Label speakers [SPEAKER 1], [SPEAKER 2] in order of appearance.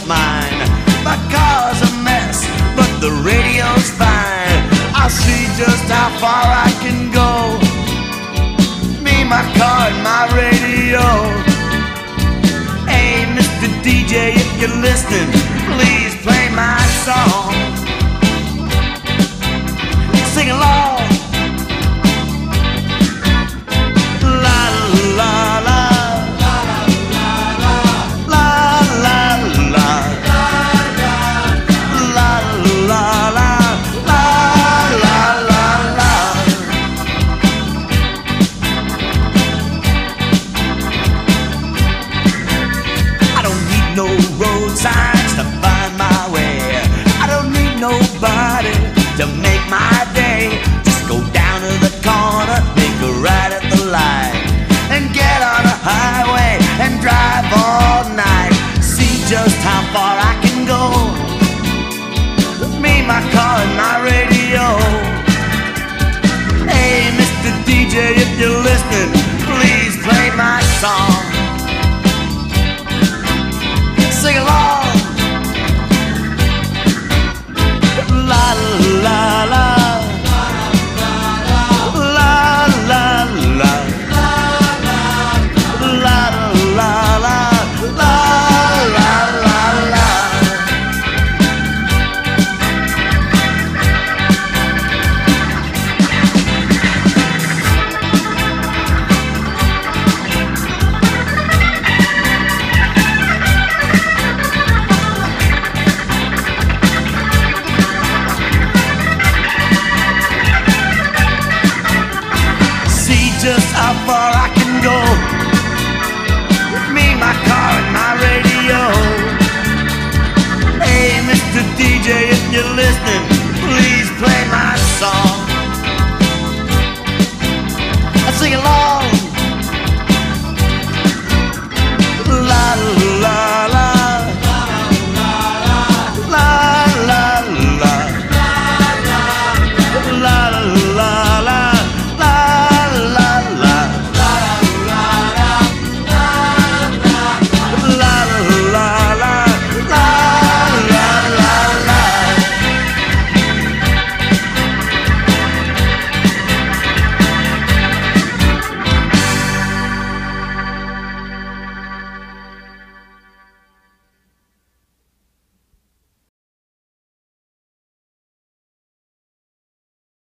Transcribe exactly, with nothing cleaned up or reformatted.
[SPEAKER 1] mine. My car's a mess, but the radio's fine. I'll see just how far I can go. Me, my car, and my radio. Hey, Mister D J, if you're listening, please play my song. Sing along. La la la. Signs to find my way. I don't need nobody to make my day. Just go down to the corner, make a right at the light, and get on a highway and drive all night. See just how far I can go. Me, my car, and my radio. Hey, Mister D J, if you're listening, please play my song. Sing along. La la la. La la la. La la la. La la la la. Just how far I can go. Me, my car, and my radio. Hey, Mister D J, if you're listening, please play my song. I sing along.